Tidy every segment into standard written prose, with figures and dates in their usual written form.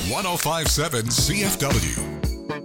1057 CFW.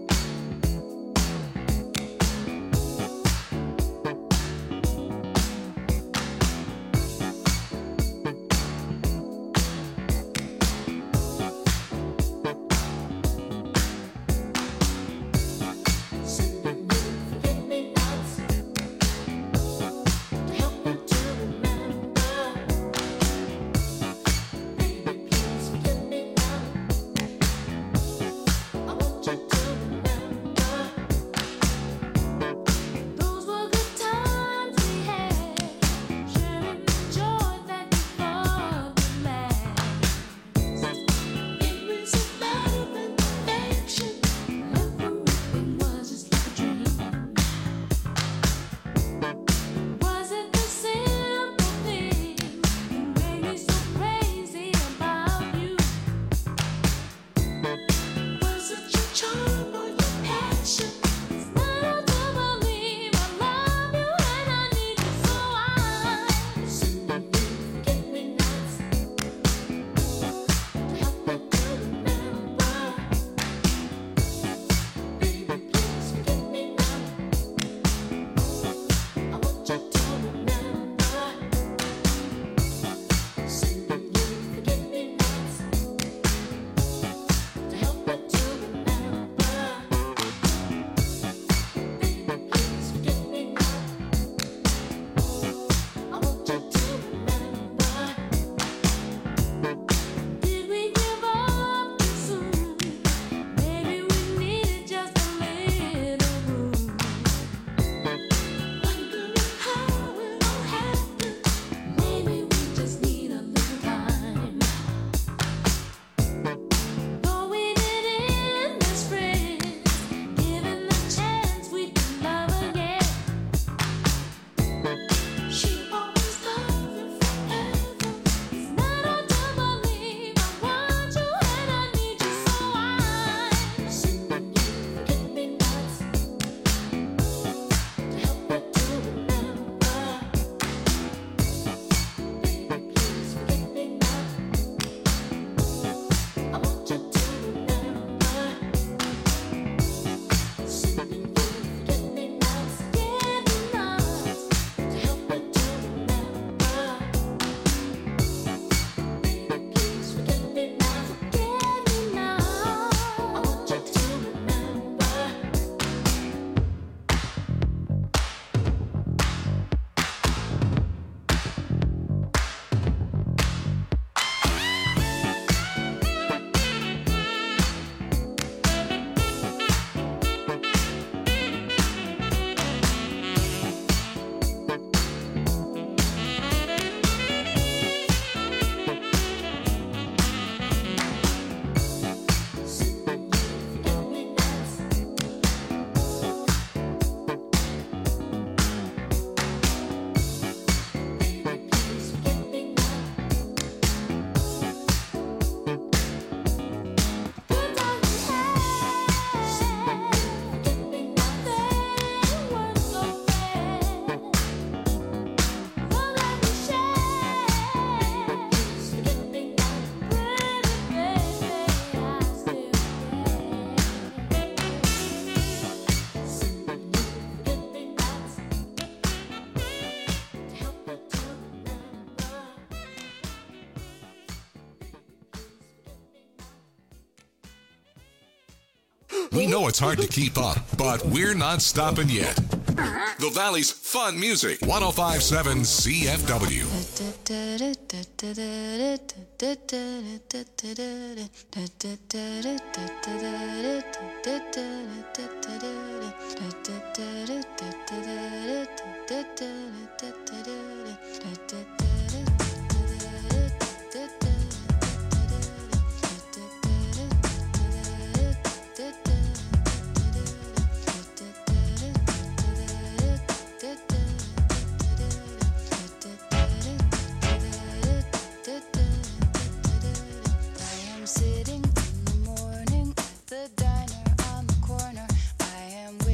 We know it's hard to keep up, but we're not stopping yet. The Valley's fun music, 1057 CFW.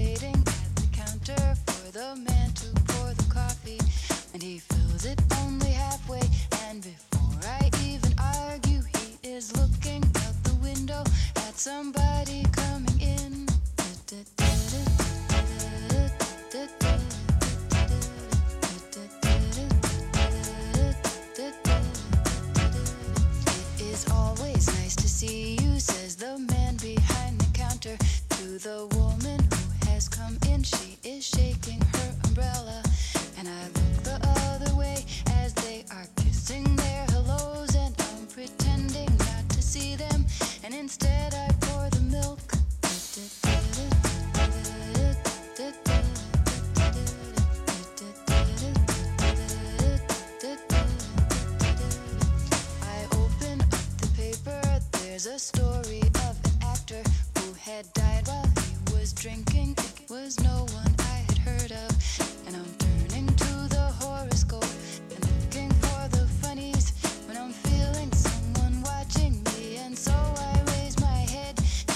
The man to pour the coffee, and he fills it only somebody coming in. It is always nice to see you, says the man behind the counter to the woman who has come in. She is shaking her umbrella, and I look the other way as they are kissing their hellos, and I'm pretending not to see them, and instead I pour the milk. I open up the paper, there's a story of an actor who had died while he was drinking. It was no one I had heard of, and I'm turning to the horoscope and looking for the funnies when I'm feeling someone watching me, and so I raise my head.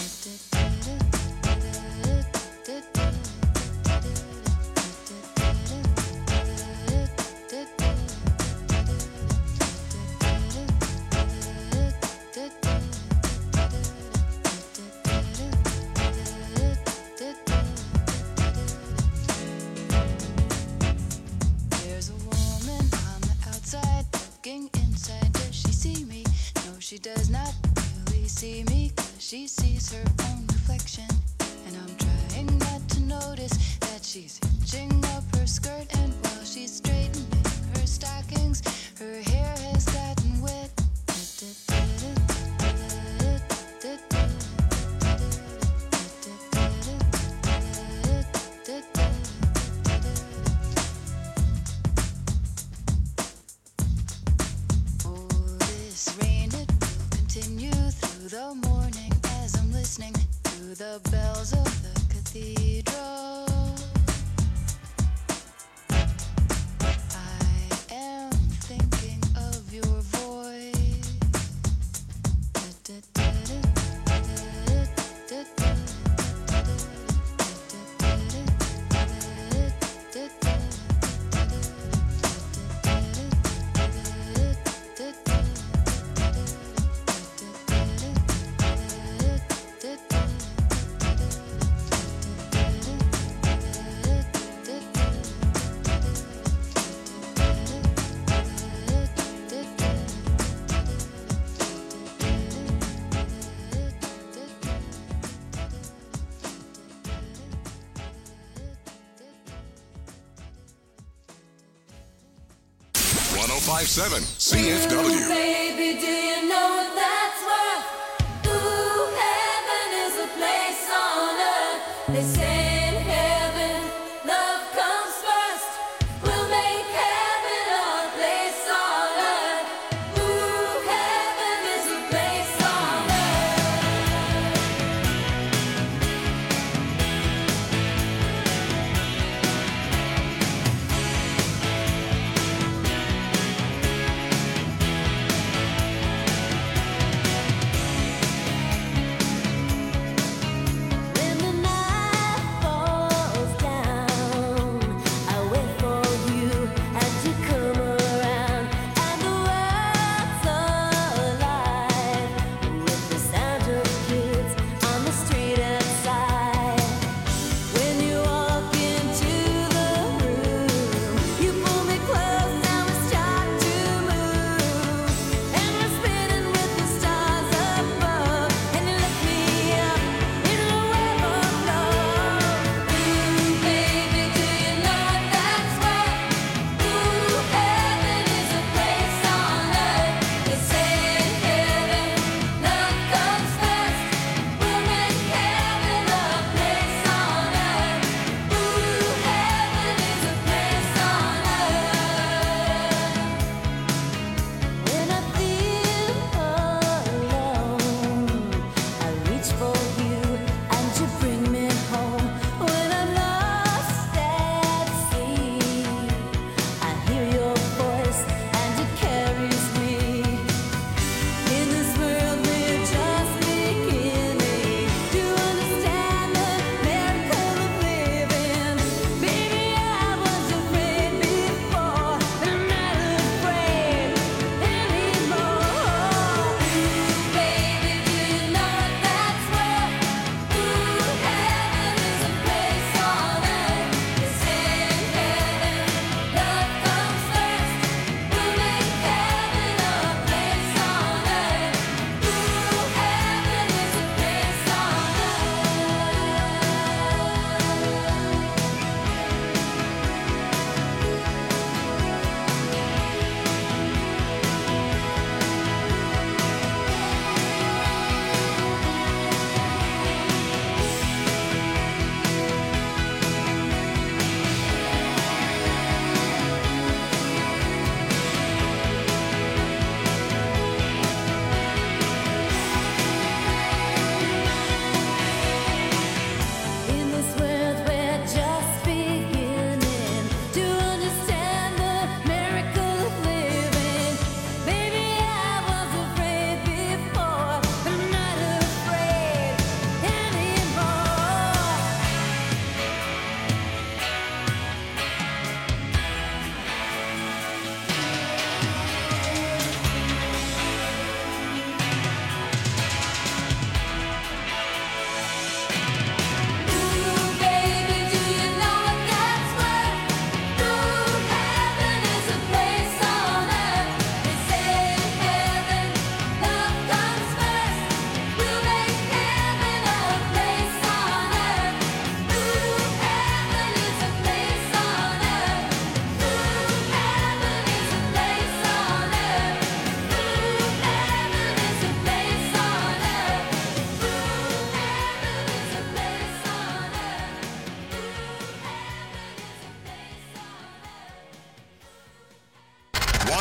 There's a woman on the outside looking inside. Does she see me? No, she does not really see me, 'cause she sees her own reflection. And I'm trying not to notice that she's hitching up her skirt, and while she's straightening her stockings, her hair has gotten wet. Oh, this rain, it will continue through the morning as I'm listening to the bells of the cathedral. I am thinking of your voice. .105.7 CFW. Baby, do you know what that's worth? Ooh, heaven is a place on earth. They say in heaven, love comes first. We'll make heaven our place on earth. Ooh, heaven is a place on earth.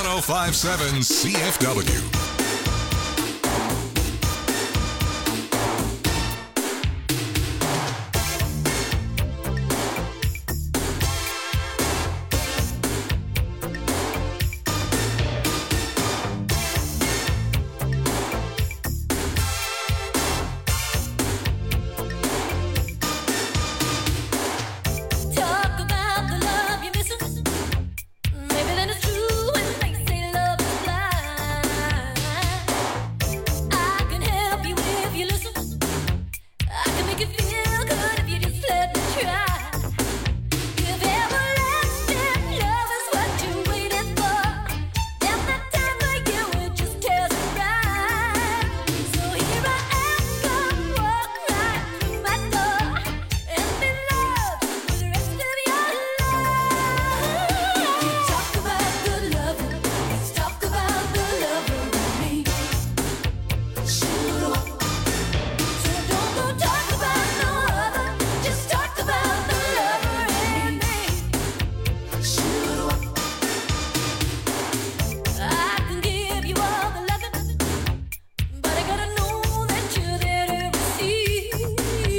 1057 CFW. Talk about the love you're missing. Maybe then it's true when they say love is blind. I can help you if you listen. I can make you feel good if you just let me try. If everlasting love is what you're waiting for, then the time for you it just tells it right. So here I am, come walk right through my door and be loved for the rest of your life. Talk about good loving, let's talk about the lover in me. Shoot up. So don't go talk about no other, just talk about the lover in me. Shoot up. I can give you all the loving, but I gotta know that you're there to receive.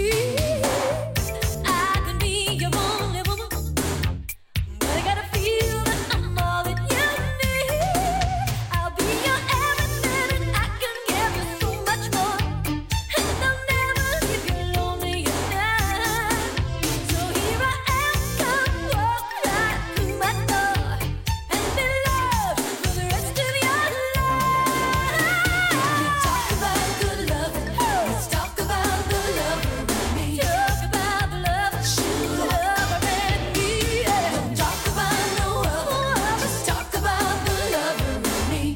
I can be your only woman, but I gotta feel that I'm all that you need. I'll be your everything and I can give you so much more. And I'll never leave you lonely at night. So here I am, come walk right through my door and be loved for the rest of your life. Talk about good loving, let's talk about the lover in me. Talk about the lover, shoot the lover in me. Don't talk about no other, just talk about the lover in me.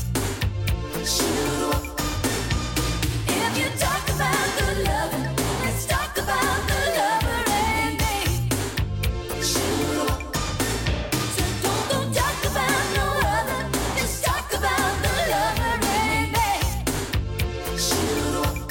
Shoot up. If you talk about good loving, let's talk about the lover in me. Shoot up. So don't go talk about no other, just talk about the lover in me. Shoot up.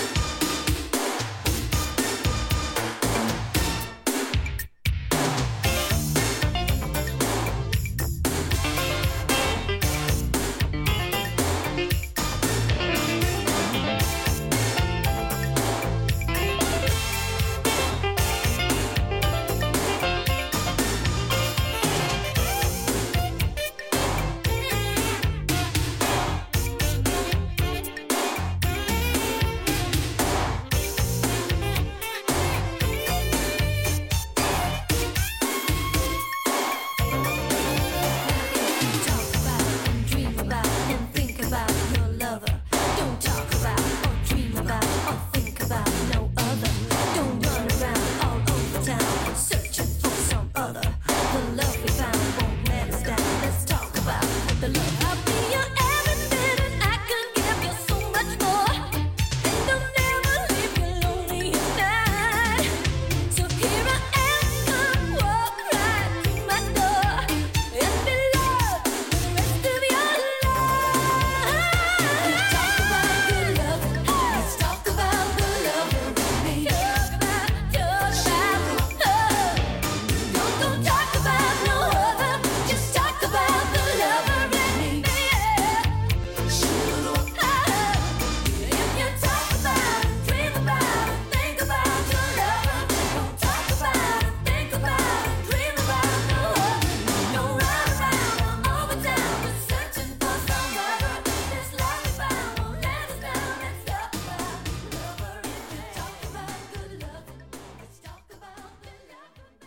Talk about and dream about and think about your lover. Don't talk about or dream about or think about no other. Don't run around all over town searching for some other. The love we found won't let us down. Let's talk about the love. I'll be your everything and I can give you so much more. And I'll never leave you lonely at night. So here I am, come walk right through my door and be loved for the rest of your life. Talk about good loving, let's talk about the lover in me. Talk about love. Don't go talk about no other, just talk about the lover in me. Shoot up. If you talk about and dream about and think about your lover, don't talk about and think about and dream about no other. No run around all over town searching for some other. This love we found won't let us down. Let's talk about the lover in me. Talk about good loving. Let's talk about the lover in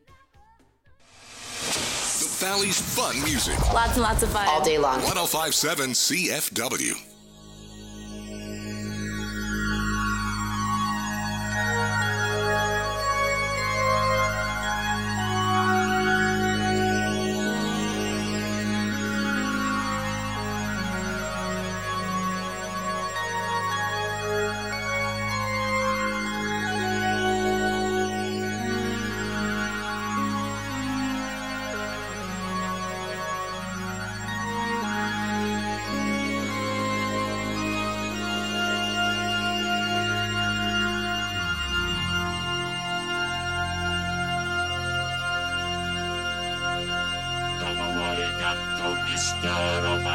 me. The Valley's fun music. Lots and lots of fun. all day long. 1057 CFW.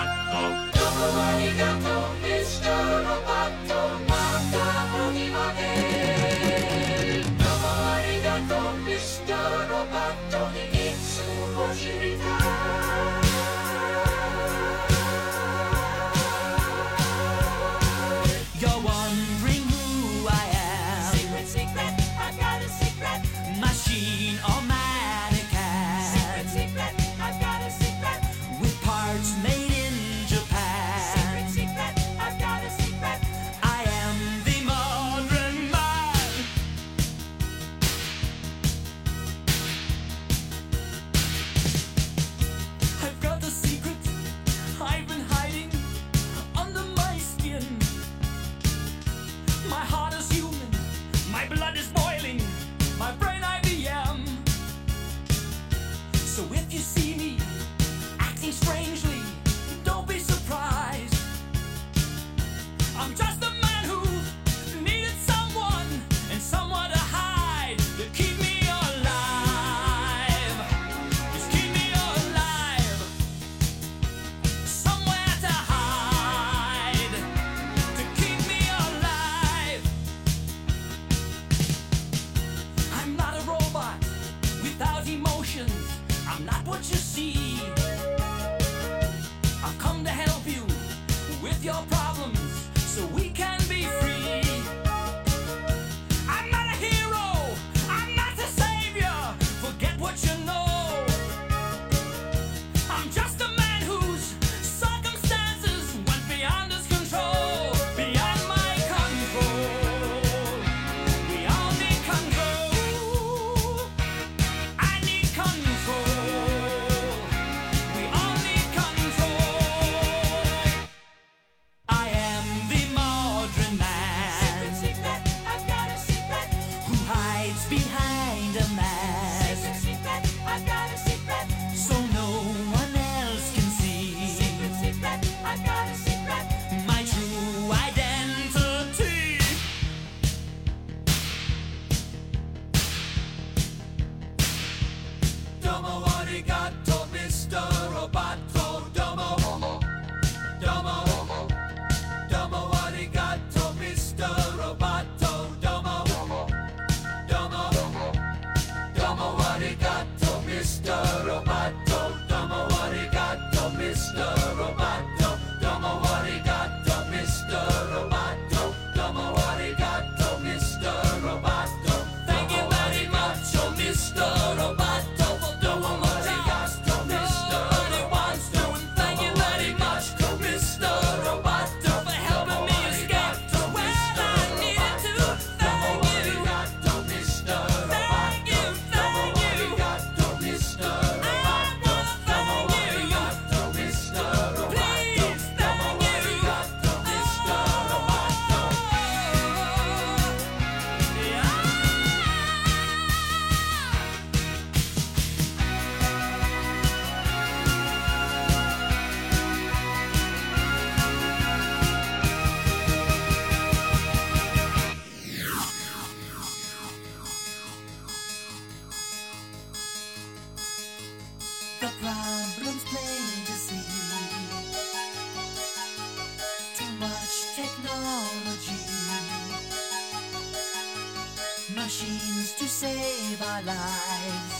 Machines to save our lives.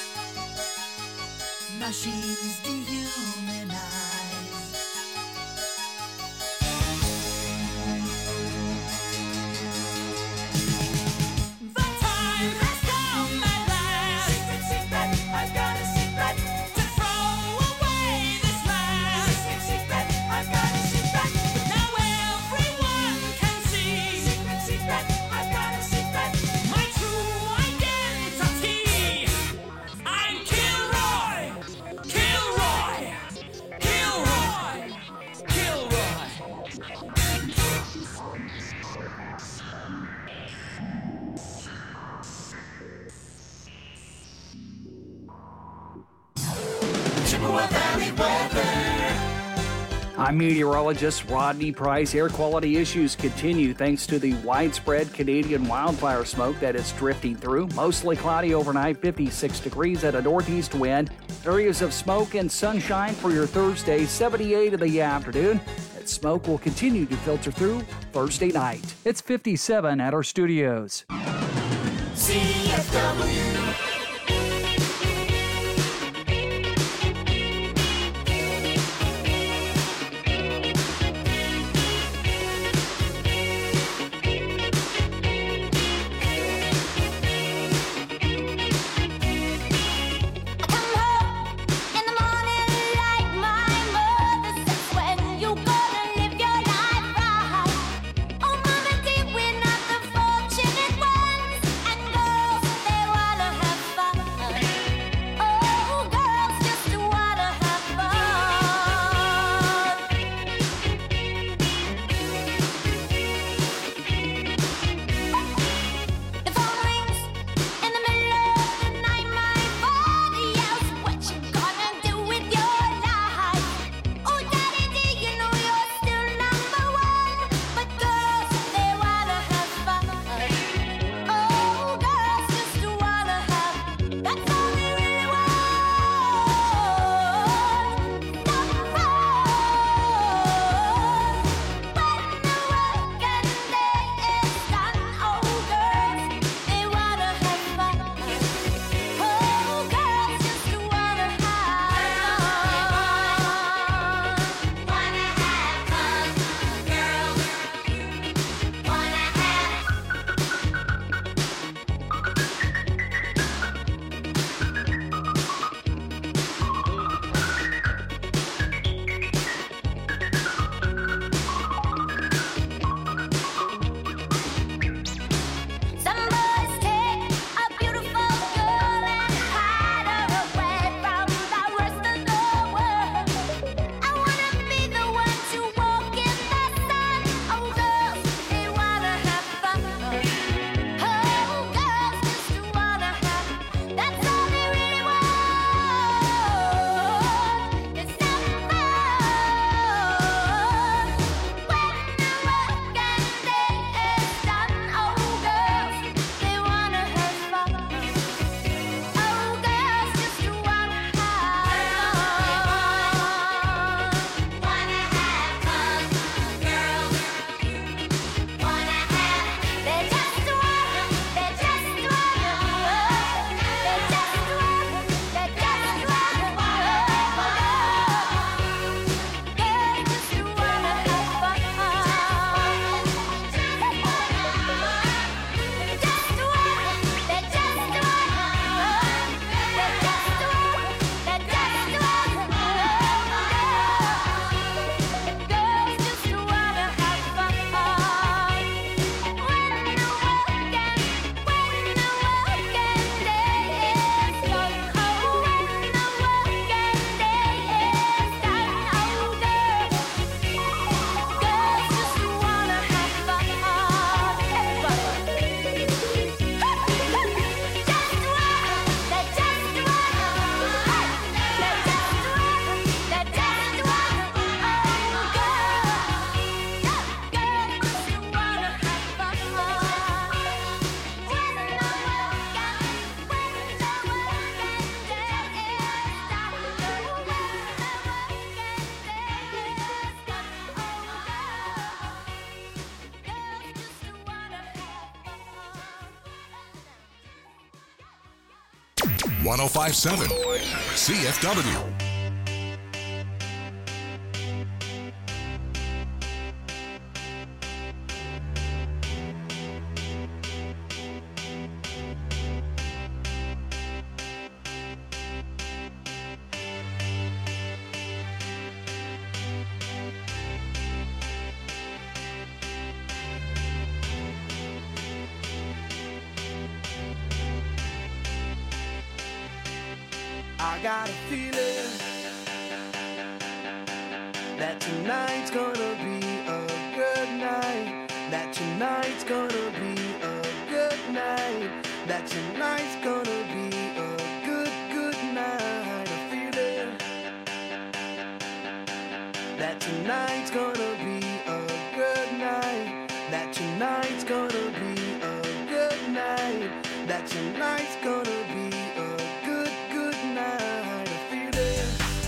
Machines dehumanize. The time has come at last. Secret, secret, I've got a secret. To throw away this mask. Secret, secret, I've got a secret. But now everyone can see. Secret, secret, I've got a secret. My true identity. I'm Kilroy. Kilroy. Kilroy. I'm meteorologist Rodney Price. Air quality issues continue thanks to the widespread Canadian wildfire smoke that is drifting through. Mostly cloudy overnight, 56 degrees at a northeast wind. Areas of smoke and sunshine for your Thursday, 78 in the afternoon. That smoke will continue to filter through Thursday night. It's 57 at our studios. CFW. #1057 CFW. I got a feeling that tonight's gonna be a good night. That tonight's gonna be a good night. That tonight's gonna be a good night. A feeling that tonight gonna be a good night. That tonight's gonna be a good night. That tonight's gonna be a good, good night. I feel it.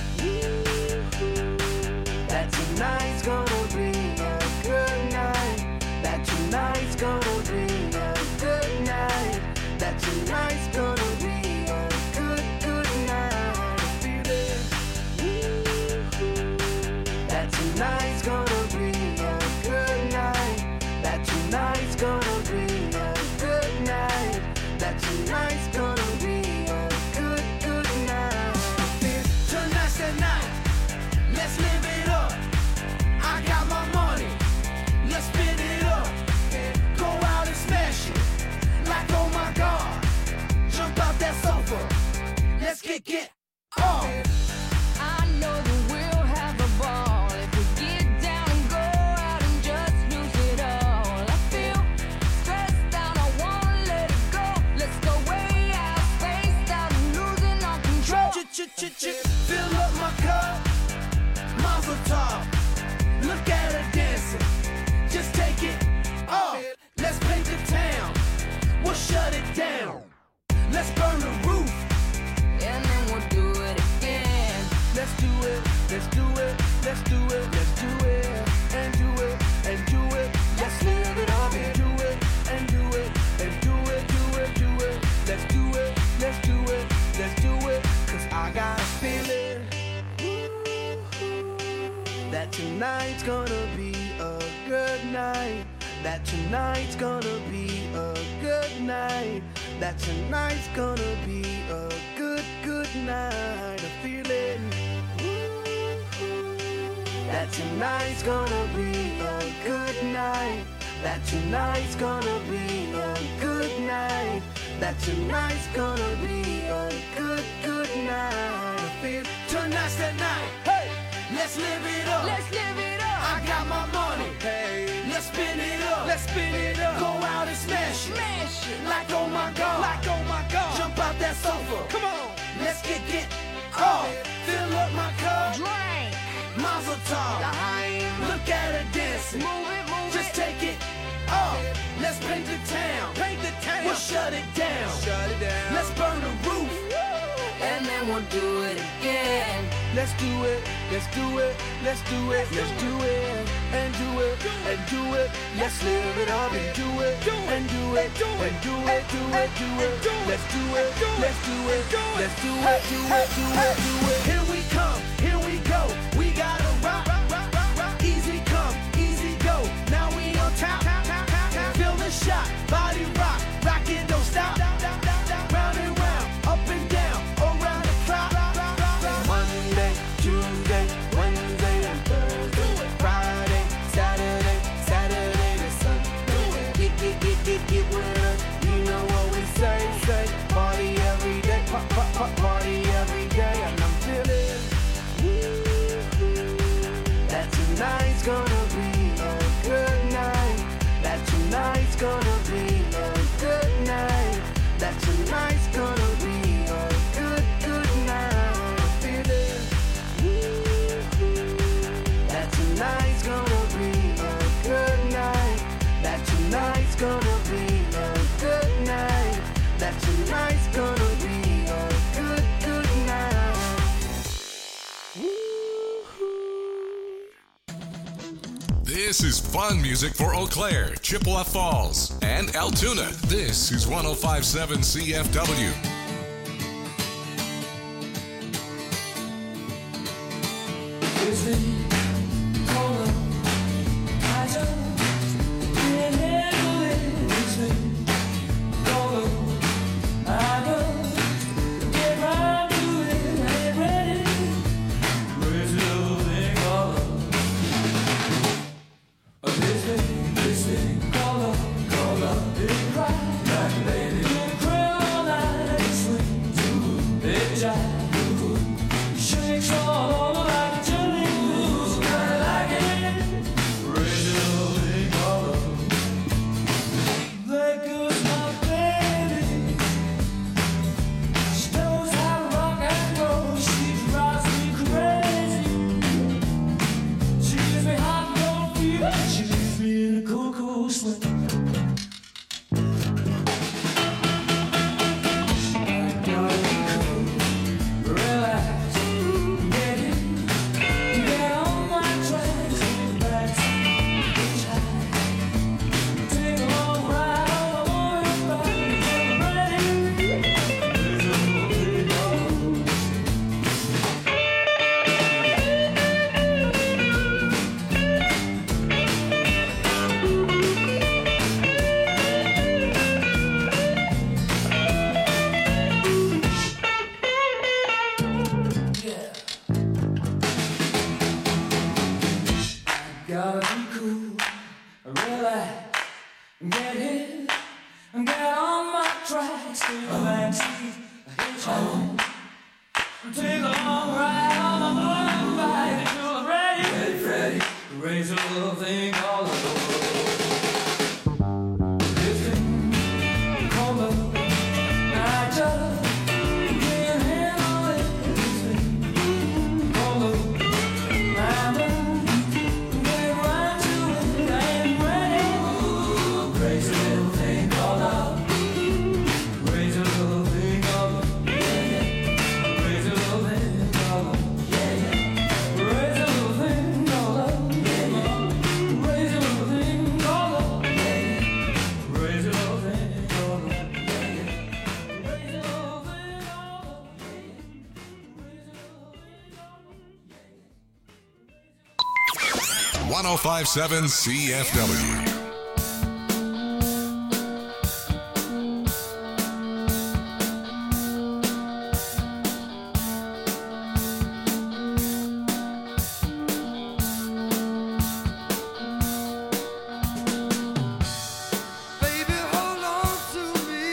That tonight's gonna be a good night. That tonight's gonna be a good night. That tonight's gonna be a good, good night. I feel it. That tonight's gonna be a good night. That tonight's gonna be a good night. That tonight's gonna be a good, good night. Tonight's the night. Let's live it up. I got my money. Let's spin it up. Go out and smash it. Like oh my God. Jump out that sofa. Let's get off. I know that we'll have a ball if we get down and go out and just lose it all. I feel stressed out, I wanna let it go. Let's go way out, spaced out and losing all control. Fill up my cup. Mazel tov. Look at her dancing. Just take it off. Let's paint the town. We'll shut it down. Let's burn the roof. And then we'll do it again. Let's do it. Let's do it. Let's do it. Let's do it. And do it. And do it. Let's live it up and do it. And do it. And do it. Do it. Do it. Let's do it. Let's do it. Let's do it. 'Cause I got a feeling that tonight's gonna be a good night. That tonight's gonna be a good night. That tonight's gonna be a good, good night. I feel it. That tonight's gonna be a good night. That tonight's gonna be a good night. That tonight's gonna be a good, good night. I feel tonight's the night. Hey, let's live it up. Let's live it up. I got my money. Hey, let's spin it up. Let's spin it up. Go out and smash it. Smash it. Like oh my God. Like oh my God. Jump out that sofa. Come on. Let's get off. Fill up my cup. Drink. Mazel tov. Look at her dancing. Move it, move Just it. take it off. Let's paint the town. Paint the town. We'll shut it down. Shut it down. Let's burn the roof. And then we'll do it again. Let's do it. Let's do it. Let's do it. Let's do it. And do it. And do it. Let's live it up and do it. And do it. And do it. Do it. Do it. Let's do it. Let's do it. Let's do it. Do it. Do it. Do it. Here we come. Here we go. We gotta rock. Easy come. Easy go. Now we on top. Feel the shot. Body rock. Rockin', don't stop. Round and round. Up and down. Around the clock. Monday, Tuesday, Wednesday, and Thursday. Friday, Saturday, Saturday to Sunday. Get with us. You know what we say. Party every day. Party every day. And I'm feeling that tonight's gonna be a good night. That tonight's gonna be a good night. That tonight's gonna be a good, good night. I feel it. That tonight's gonna be a good night. That tonight's gonna be a good night. That tonight's gonna be a good, good night. This is fun music for Eau Claire, Chippewa Falls, and Altoona. This is 1057 CFW. Shakes all over like a jelly. relax in the backseat. Hitchhike. Take a long ride on my motorbike until I'm ready. Ready. Raise a little thing called love. This thing called love. I just can't handle it. This thing called love. I'm get right to it. I ain't ready. Raise a little thing called love. Raise a little thing called love. Raise a little thing called love. Raise a little thing called love. Raise a little thing called love. Raise a little thing called love. Raise a little thing called love. 1057 CFW. Baby, hold on to me.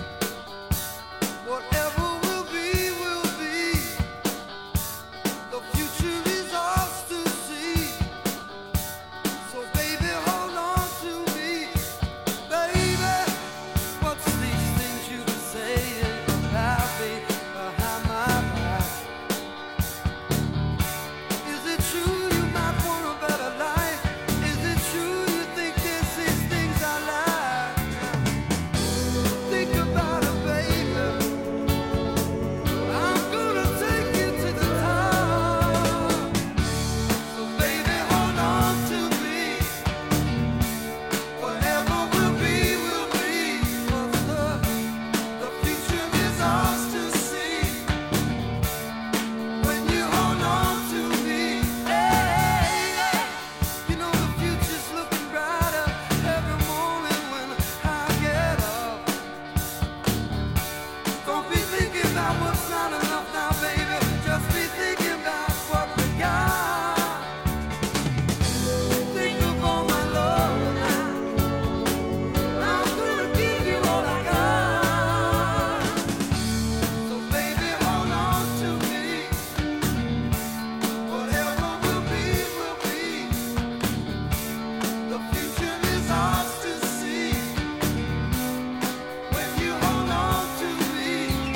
Whatever will be, will be. The future is ours to see. So baby, hold on to me. Baby, what's these things you been saying about me behind my back? Is it true you might want a better life? Is it true you think this is things I like? Think about it, baby. I'm gonna take you to the top. So baby, hold on to me. Whatever will be, will be. 'Cause the future is ours to see. When you hold on to me, hey, you know the future's looking brighter every morning when I get up. Don't be thinking about what's not enough now, baby. Just be thinking about what we got. Think of all my love now. I'm gonna give you all I got. So baby, hold on to me. Whatever will be, will be. The future is ours to see. When you hold on to me,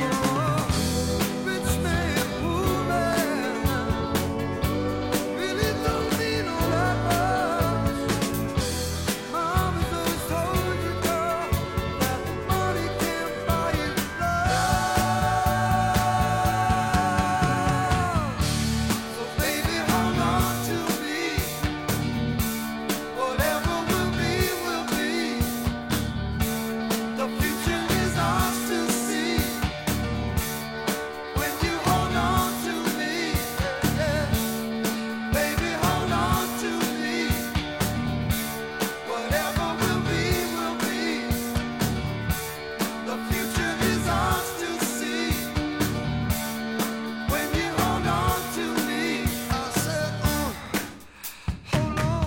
rich man, poor man, really don't need all that much. Mama's always told you, girl, that money can't buy you love. So baby, hold on to me. Whatever will be, will be. The future is ours to see. When you hold on to me, baby, hold on to me. Whatever will be, will be. The future is ours to see. When you hold on to me, I said, hold on.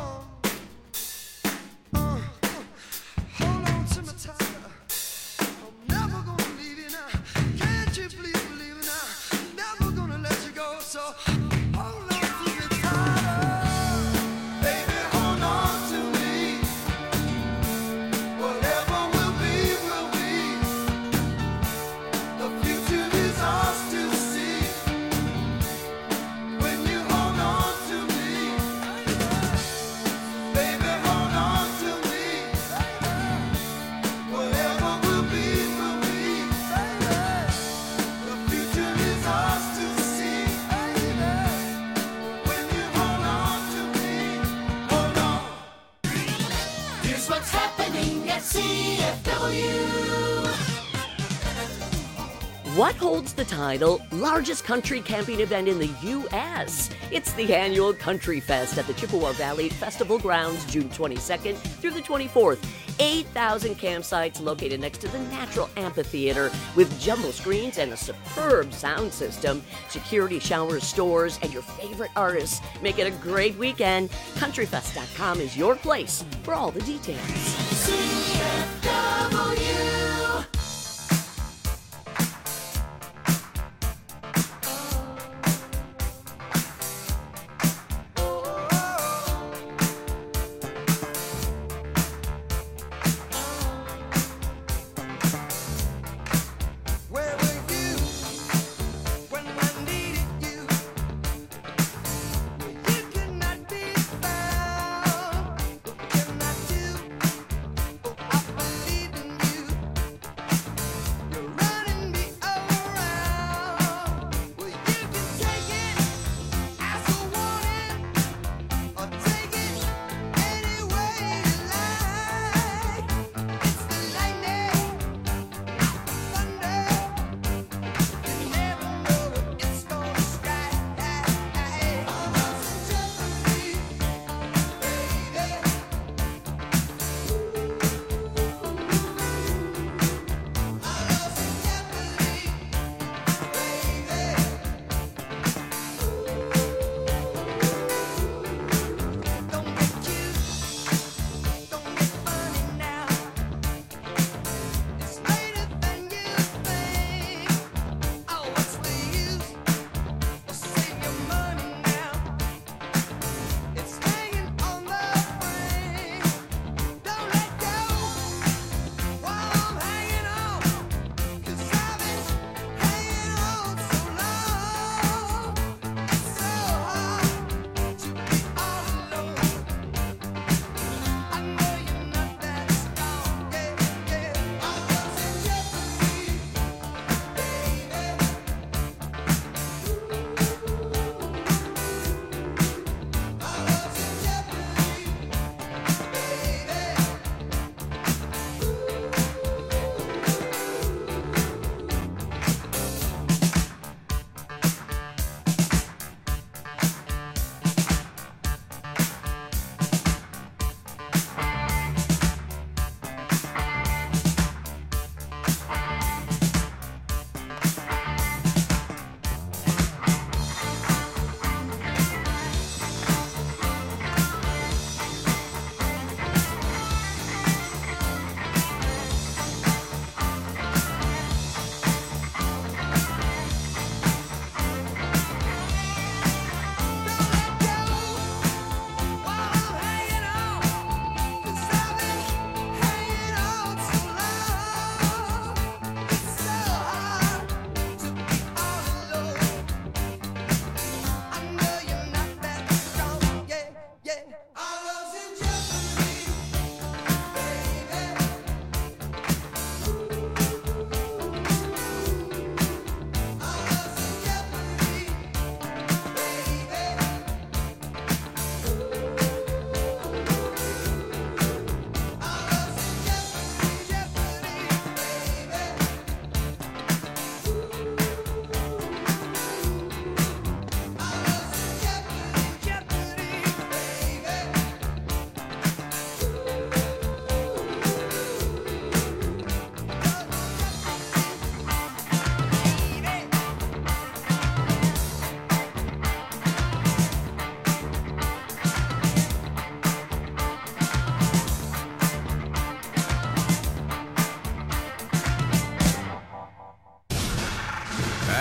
Hold on to me tighter. I'm never gonna leave you now. Can't you please believe it now? Never gonna let you go. So hold on to me tighter. Baby, hold on to me. Whatever will be, will be. The future is ours to see. When you hold on to me, baby, hold on to me. Whatever will be, will be. The future is ours to see. When you hold on to me, hold on. Here's what's happening at CFW. What holds the title largest country camping event in the U.S.? It's the annual Country Fest at the Chippewa Valley Festival Grounds, June 22nd through the 24th. 8,000 campsites located next to the Natural Amphitheater with jumbo screens and a superb sound system. Security showers, stores, and your favorite artists make it a great weekend. CountryFest.com is your place for all the details. CFW.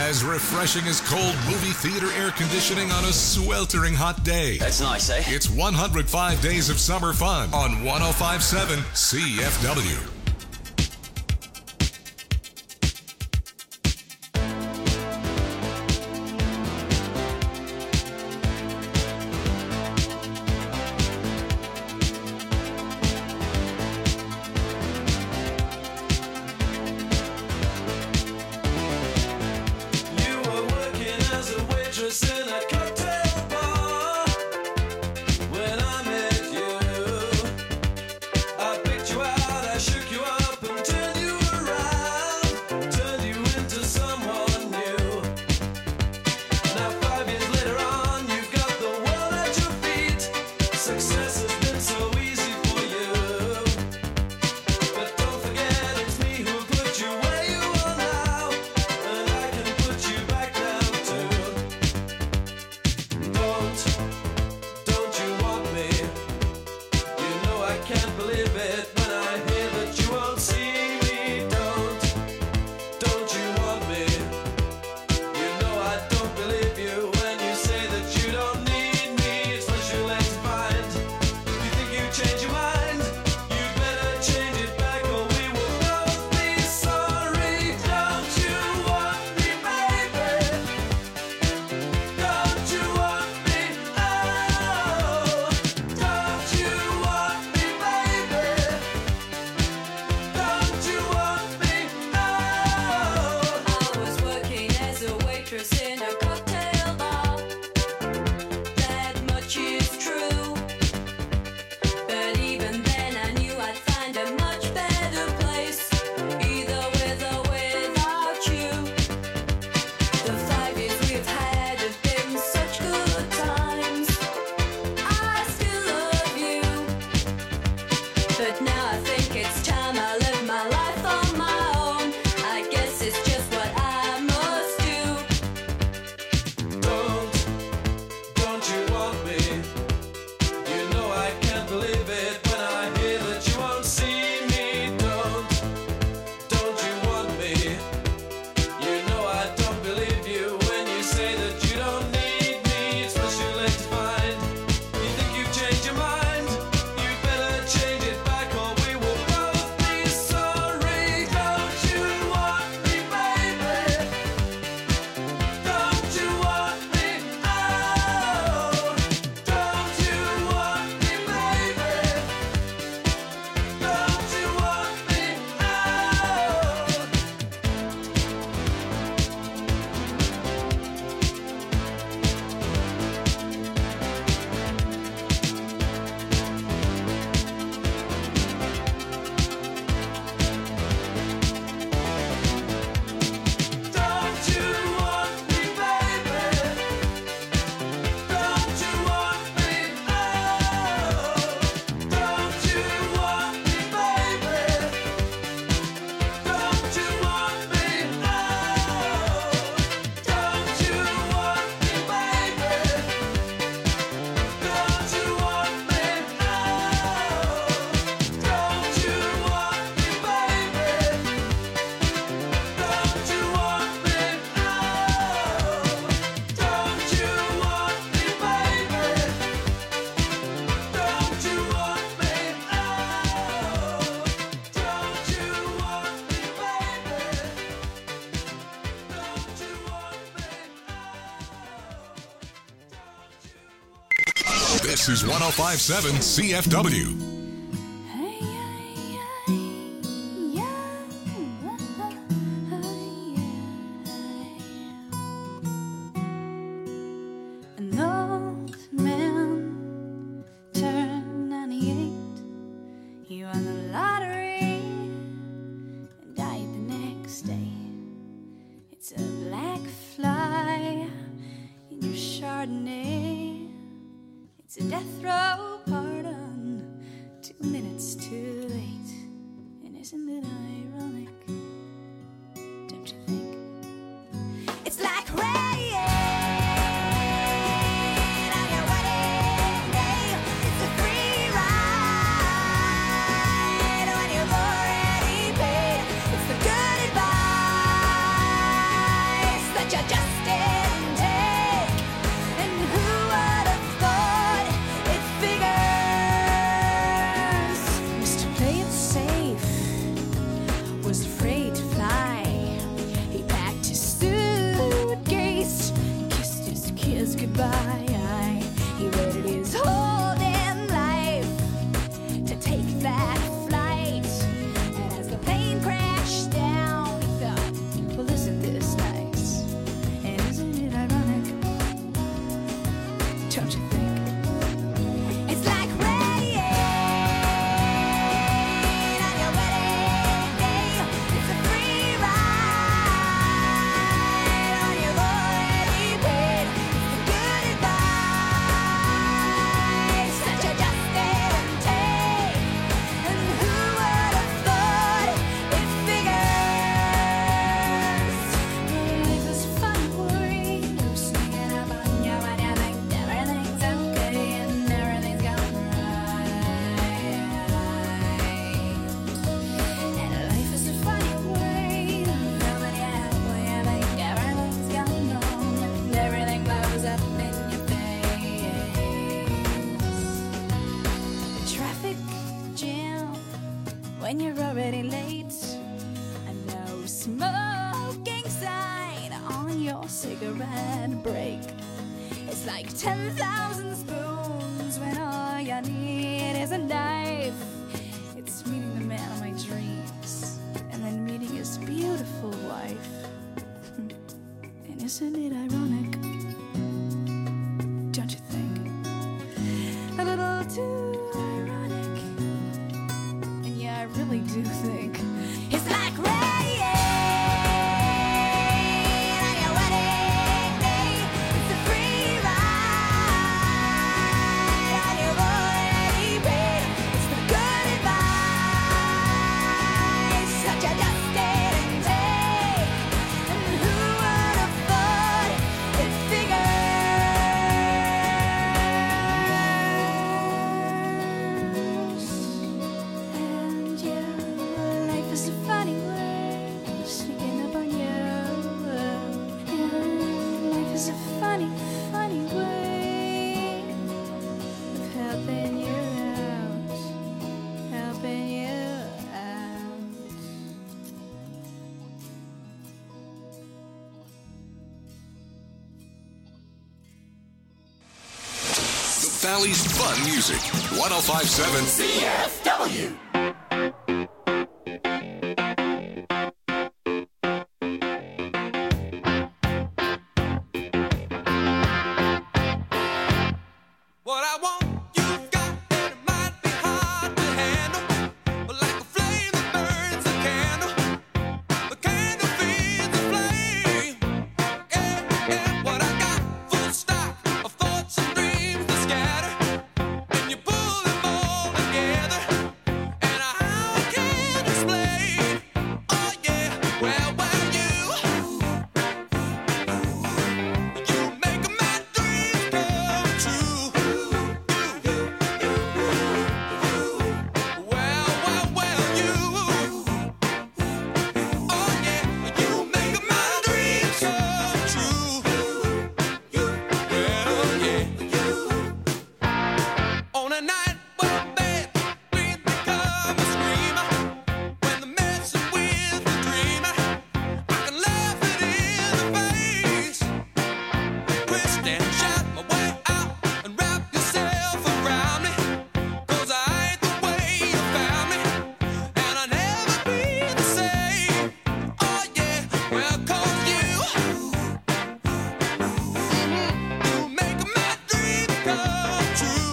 As refreshing as cold movie theater air conditioning on a sweltering hot day. That's nice, eh? It's 105 days of summer fun on 105.7 CFW. This is 105.7 CFW. An old man turned 98. He won the lottery and died the next day. It's a black fly in your Chardonnay. It's a death row pardon, 2 minutes too late. And isn't it ironic? Don't you think? It's like rain on your wedding day. It's a free ride when you've already paid. It's the good advice that you smoking sign on your cigarette break. It's like 10,000 spoons when all you need is a knife. It's meeting the man of my dreams and then meeting his beautiful wife. And isn't it ironic? Don't you think? A little too ironic. And yeah, I really do think it's like rain on your wedding day. It's a free ride on your already paid. It's the good advice that you just didn't take. And who would have thought it figures? And yeah, life is a funny way sneaking up on you. Yeah, life is a funny, funny way of helping you out, helping you out. The Valley's fun music. 1057 CFW. What I want, you've got, and it might be hard to handle. But like a flame that burns a candle, the candle feeds the flame. Yeah, yeah, what I got, full stock of thoughts and dreams that scatter. And you pull them all together, and how I can't explain. Oh yeah, well, you make my dreams come true. On a night when bed dreams become a screamer, when they're messing with the dreamer, I can laugh it in the face. Twist and shout my way out and wrap yourself around me, 'cause I ain't the way you found me, and I'll never be the same. Oh yeah, well, 'cause you make my dreams come true.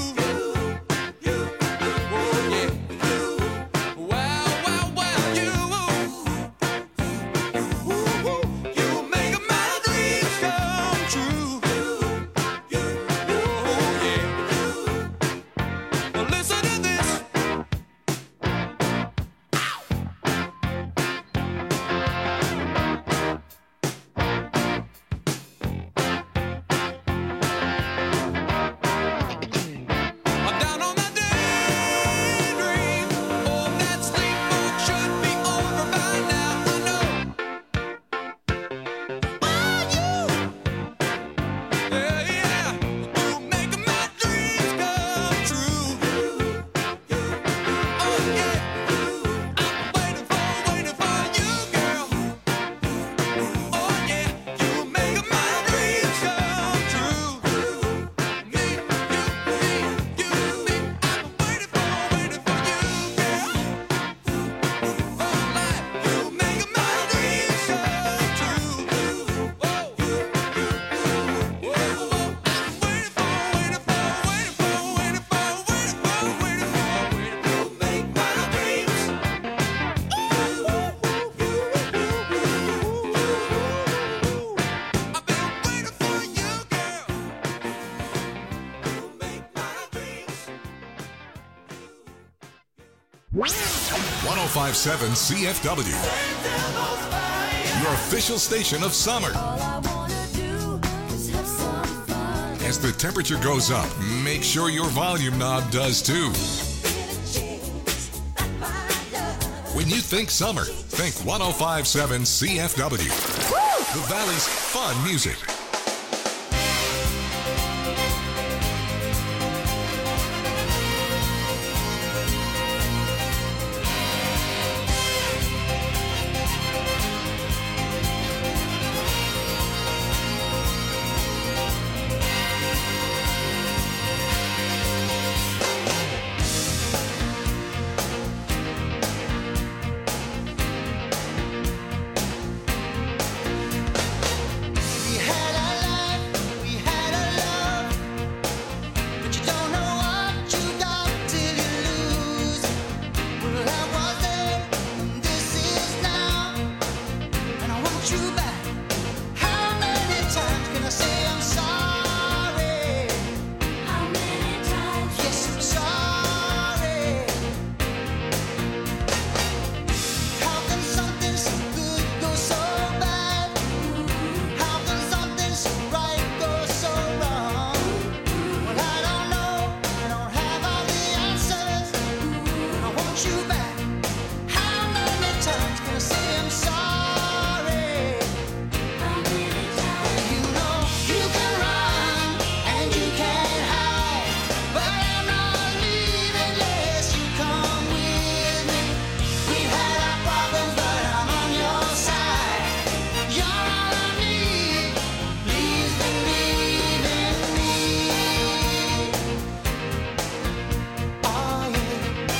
I'm down on that daydream. Oh, that sleepwalk should be over by now. I know. Oh, you. Yeah, yeah. You make my dreams come true. Oh, yeah. I'm waiting for you, girl. Oh, yeah. You make my dreams come true. Me, you, me. I'm waiting for you, girl. Oh, life, you make my dreams come true. Whoa, whoa, whoa. I'm waiting for you, make my dreams. I've been waiting for you, girl. Make my dreams. 1057 CFW. Your official station of summer. All I wanna do is have some fun. As the temperature goes up, make sure your volume knob does too. When you think summer, think 1057 CFW. The Valley's fun music. want you back. How many times can I say I'm sorry? How many times? Yes, I'm sorry. How can something so good go so bad? How can something so right go so wrong? Well, I don't know. I don't have all the answers. I want you back. How many times can I say I'm sorry? How many times? You know you can run and you can hide, but I'm not leaving unless you come with me. We've had our problems, but I'm on your side. You're all I need. Please believe in me. Oh yeah.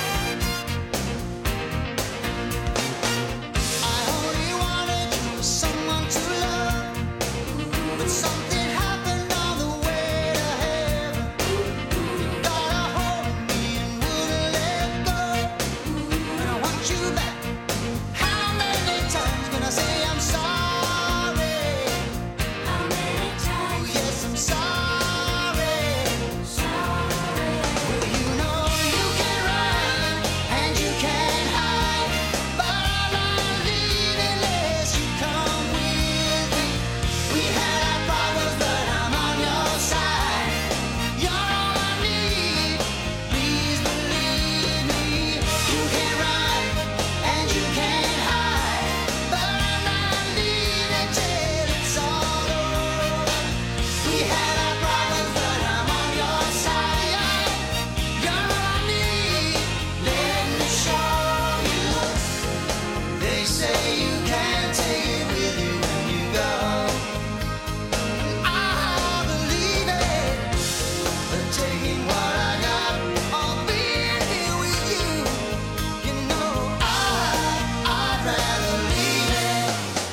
I only wanted you as someone to love, but something happened on the way to heaven. You got a hold of me and wouldn't let go, and I want you back. How many times can I say I'm sorry? How many Oh times? yes, I'm sorry. Sorry. You know you can run and you can hide, but I'm not leaving unless you come with me. We had our problems, but I'm on your side. You're all I need. Please believe me. You can run and you can hide, but I'm not leaving till it's all over. We had our problems, but I'm on your side. You're all I need. Let me show you. They say you can't take it with you when you go. I believe it, but taking what I got, I'll be here with you. You know I'd rather leave it.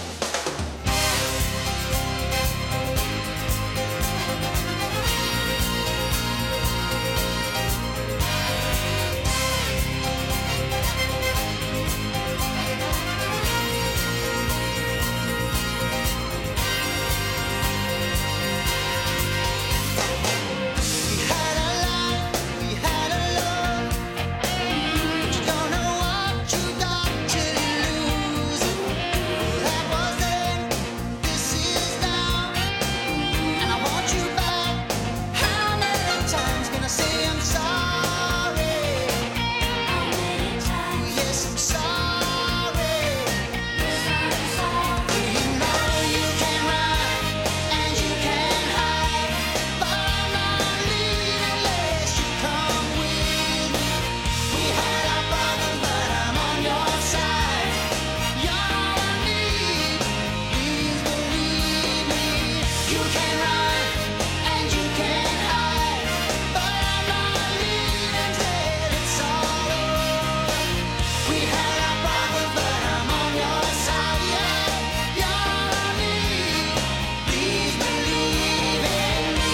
We had a life, we had a love, but you don't know what you got till you lose it. That was then, this is now, and I want you back. How many times can I say I'm sorry? How many times? Yes, I'm sorry. Yes, I'm sorry. You know you can run and you can hide, but I'm not leaving unless you come with me. We had our problems, but I'm on your side. You're all I need. Please believe me. You can run and you can hide, but I'm not leaving till it's all over. We had our problems, but I'm on your side. You're all I need. Please believe in me.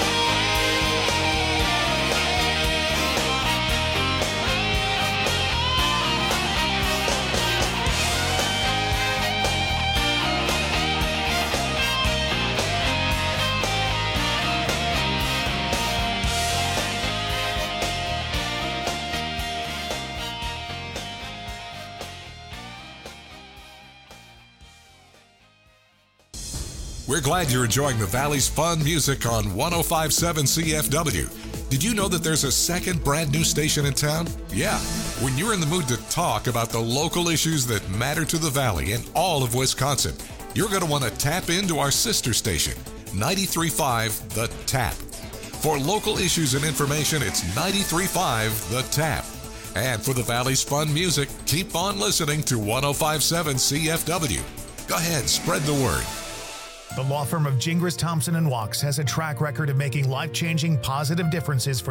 We're glad you're enjoying the Valley's fun music on 105.7 CFW. Did you know that there's a second brand new station in town? Yeah. When you're in the mood to talk about the local issues that matter to the Valley and all of Wisconsin, you're going to want to tap into our sister station, 93.5 The Tap. For local issues and information, it's 93.5 The Tap. And for the Valley's fun music, keep on listening to 105.7 CFW. Go ahead, spread the word. The law firm of Gingras, Thompson & Walks has a track record of making life-changing positive differences for